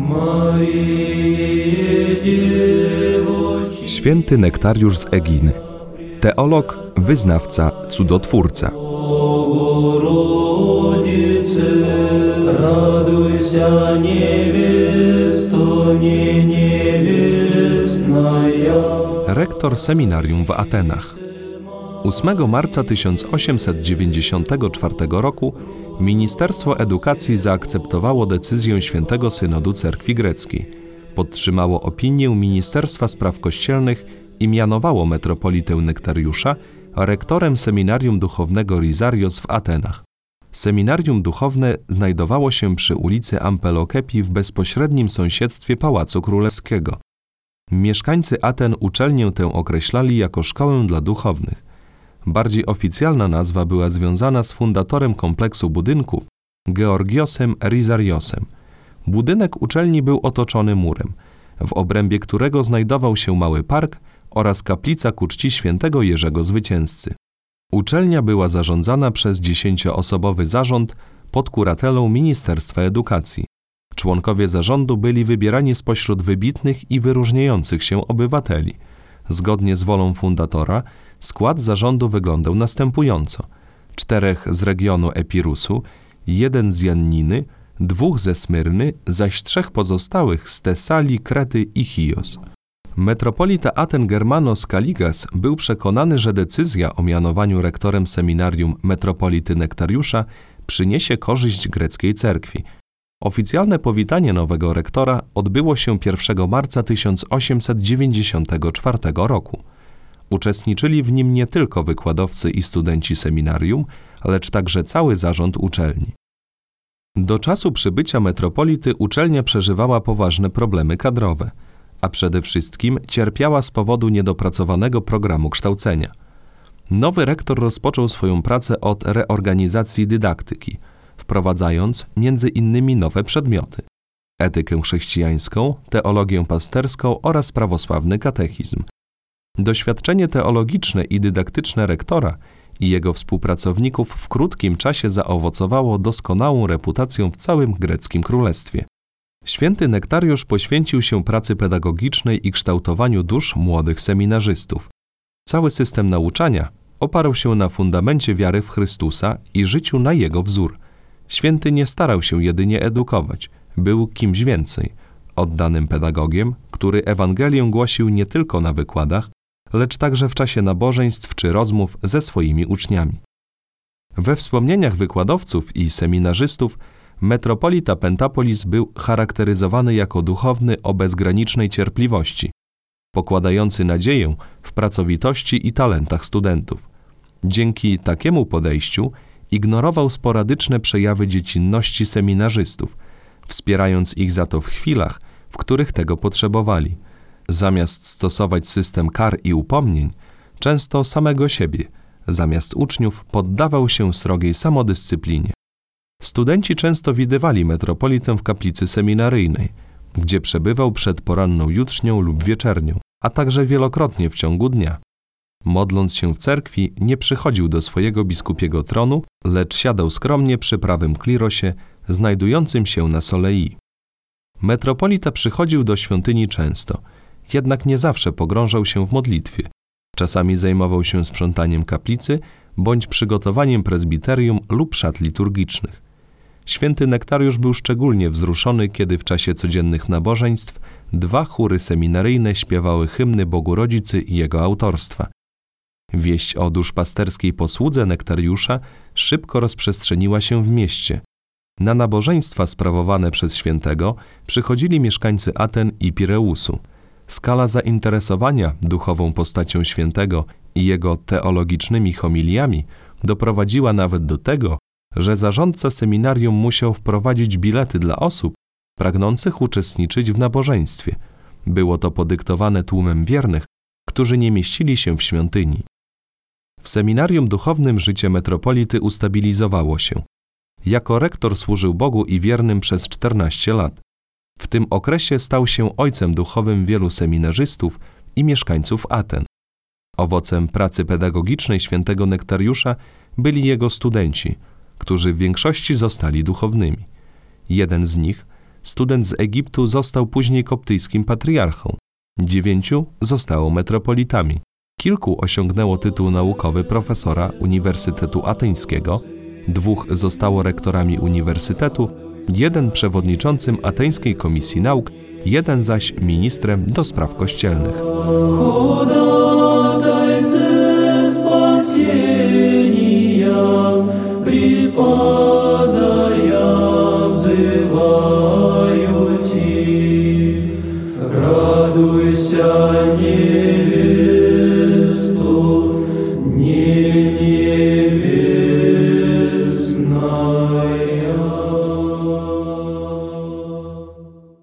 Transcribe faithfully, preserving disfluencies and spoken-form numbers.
Święty Nektariusz z Eginy. Teolog, wyznawca, cudotwórca. Rektor seminarium w Atenach. ósmego marca tysiąc osiemset dziewięćdziesiątego czwartego roku Ministerstwo Edukacji zaakceptowało decyzję Świętego Synodu Cerkwi Greckiej, podtrzymało opinię Ministerstwa Spraw Kościelnych i mianowało metropolitę Nektariusza rektorem seminarium duchownego Rizarios w Atenach. Seminarium duchowne znajdowało się przy ulicy Ampelokepi w bezpośrednim sąsiedztwie Pałacu Królewskiego. Mieszkańcy Aten uczelnię tę określali jako szkołę dla duchownych. Bardziej oficjalna nazwa była związana z fundatorem kompleksu budynków, Georgiosem Rizariosem. Budynek uczelni był otoczony murem, w obrębie którego znajdował się mały park oraz kaplica ku czci świętego Jerzego Zwycięzcy. Uczelnia była zarządzana przez dziesięcioosobowy zarząd pod kuratelą Ministerstwa Edukacji. Członkowie zarządu byli wybierani spośród wybitnych i wyróżniających się obywateli. Zgodnie z wolą fundatora skład zarządu wyglądał następująco: czterech z regionu Epirusu, jeden z Janniny, dwóch ze Smyrny, zaś trzech pozostałych z Tesalii, Krety i Chios. Metropolita Aten Germanos Kaligas był przekonany, że decyzja o mianowaniu rektorem seminarium metropolity Nektariusza przyniesie korzyść greckiej cerkwi. Oficjalne powitanie nowego rektora odbyło się pierwszego marca tysiąc osiemset dziewięćdziesiątego czwartego roku. Uczestniczyli w nim nie tylko wykładowcy i studenci seminarium, lecz także cały zarząd uczelni. Do czasu przybycia metropolity uczelnia przeżywała poważne problemy kadrowe, a przede wszystkim cierpiała z powodu niedopracowanego programu kształcenia. Nowy rektor rozpoczął swoją pracę od reorganizacji dydaktyki, wprowadzając między innymi nowe przedmioty: etykę chrześcijańską, teologię pasterską oraz prawosławny katechizm. Doświadczenie teologiczne i dydaktyczne rektora i jego współpracowników w krótkim czasie zaowocowało doskonałą reputacją w całym greckim królestwie. Święty Nektariusz poświęcił się pracy pedagogicznej i kształtowaniu dusz młodych seminarzystów. Cały system nauczania oparł się na fundamencie wiary w Chrystusa i życiu na Jego wzór. Święty nie starał się jedynie edukować, był kimś więcej, oddanym pedagogiem, który Ewangelię głosił nie tylko na wykładach, lecz także w czasie nabożeństw czy rozmów ze swoimi uczniami. We wspomnieniach wykładowców i seminarzystów metropolita Pentapolis był charakteryzowany jako duchowny o bezgranicznej cierpliwości, pokładający nadzieję w pracowitości i talentach studentów. Dzięki takiemu podejściu ignorował sporadyczne przejawy dziecinności seminarzystów, wspierając ich za to w chwilach, w których tego potrzebowali. Zamiast stosować system kar i upomnień, często samego siebie, zamiast uczniów poddawał się srogiej samodyscyplinie. Studenci często widywali metropolitę w kaplicy seminaryjnej, gdzie przebywał przed poranną jutrznią lub wieczernią, a także wielokrotnie w ciągu dnia. Modląc się w cerkwi, nie przychodził do swojego biskupiego tronu, lecz siadał skromnie przy prawym klirosie, znajdującym się na Solei. Metropolita przychodził do świątyni często, jednak nie zawsze pogrążał się w modlitwie. Czasami zajmował się sprzątaniem kaplicy bądź przygotowaniem prezbiterium lub szat liturgicznych. Święty Nektariusz był szczególnie wzruszony, kiedy w czasie codziennych nabożeństw dwa chóry seminaryjne śpiewały hymny Bogu Rodzicy i jego autorstwa. Wieść o duszpasterskiej posłudze Nektariusza szybko rozprzestrzeniła się w mieście. Na nabożeństwa sprawowane przez świętego przychodzili mieszkańcy Aten i Pireusu. Skala zainteresowania duchową postacią świętego i jego teologicznymi homiliami doprowadziła nawet do tego, że zarządca seminarium musiał wprowadzić bilety dla osób pragnących uczestniczyć w nabożeństwie. Było to podyktowane tłumem wiernych, którzy nie mieścili się w świątyni. W seminarium duchownym życie metropolity ustabilizowało się. Jako rektor służył Bogu i wiernym przez czternaście lat. W tym okresie stał się ojcem duchowym wielu seminarzystów i mieszkańców Aten. Owocem pracy pedagogicznej świętego Nektariusza byli jego studenci, którzy w większości zostali duchownymi. Jeden z nich, Student z Egiptu został później koptyjskim patriarchą. Dziewięciu zostało metropolitami. Kilku osiągnęło tytuł naukowy profesora Uniwersytetu Ateńskiego, dwóch zostało rektorami uniwersytetu, jeden przewodniczącym Ateńskiej Komisji Nauk, jeden zaś ministrem do spraw kościelnych. Радуйся,